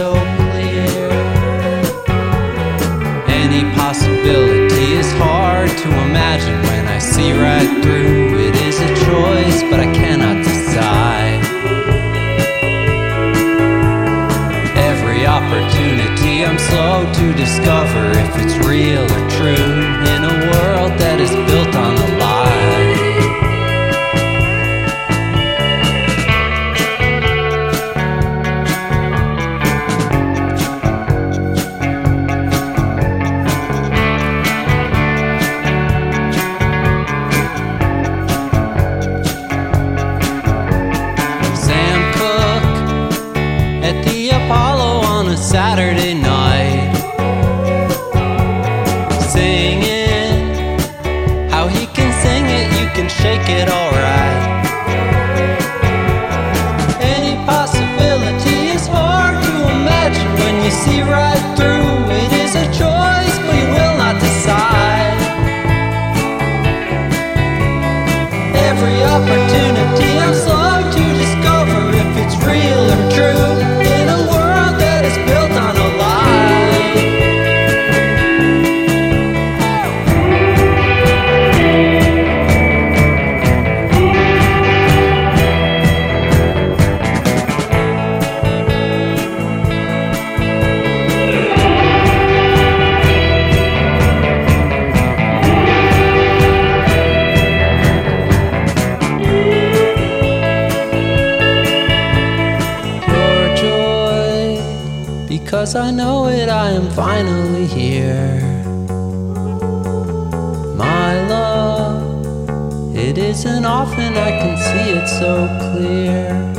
so clear. Any possibility is hard to imagine when I see right through. It is a choice, but I cannot decide. Every opportunity I'm slow to discover if it's real or true in a world that is built on a lie. Saturday night, singing how he can sing it, you can shake it alright. Any possibility is hard to imagine when you see right through. It is a choice, but you will not decide. Every opportunity I'm slow to discover if it's real or true in a world that is built on a lie. Pure joy, because I know it, I am finally here. My love, it isn't often I can see it so clear.